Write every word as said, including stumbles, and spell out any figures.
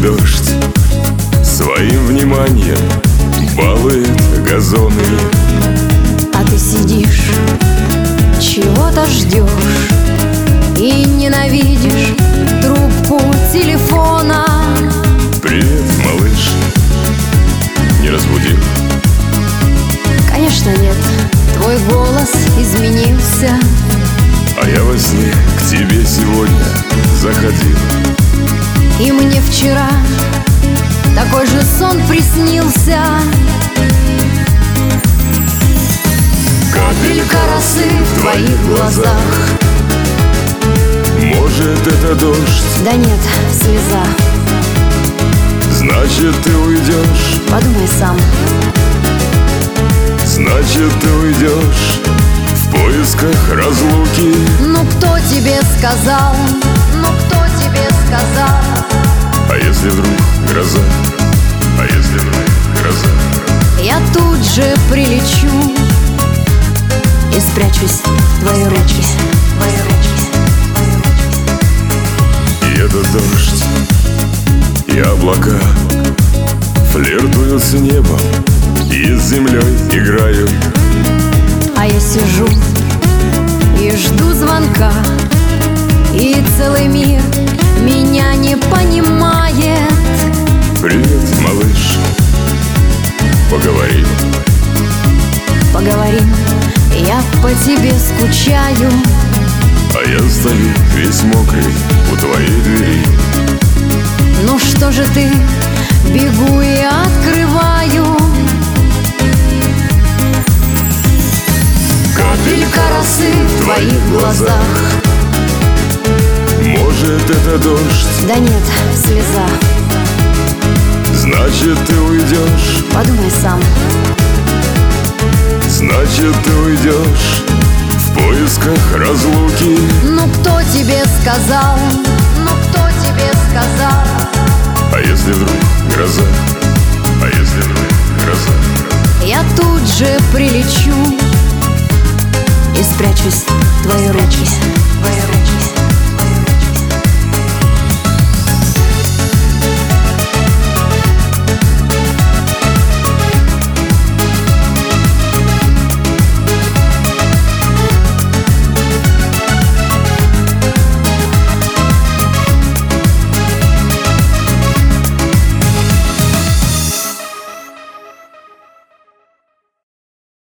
дождь своим вниманием балует газоны, а ты сидишь, чего-то ждешь и ненавидишь трубку телефона. Привет, малыш, не разбудил? Конечно нет, твой голос изменился, а я во сне к тебе сегодня заходил. И мне вчера такой же сон приснился. Капелька росы в твоих глазах. Может, это дождь? Да нет, слеза. Значит, ты уйдешь? Подумай сам. Значит, ты уйдешь в поисках разлуки. Ну кто тебе сказал? Ну кто тебе сказал? А если вдруг гроза? А если вдруг гроза? Я тут же прилечу и спрячусь в твои руки. И этот дождь, и облака флиртуют с небом и с землей играют. А я сижу и жду звонка, и целый мир меня не понимает. Привет, малыш, поговорим. Поговорим, я по тебе скучаю. А я стою весь мокрый у твоей двери. Ну что же ты, бегу и открываю. Капелька росы в твоих глазах. Может, это дождь? Да нет, слеза. Значит, ты уйдешь? Подумай сам. Значит, ты уйдешь в поисках разлуки. Ну кто тебе сказал? Ну кто тебе сказал? А если вдруг гроза? А если вдруг гроза? Я тут же прилечу и спрячусь в твои руки.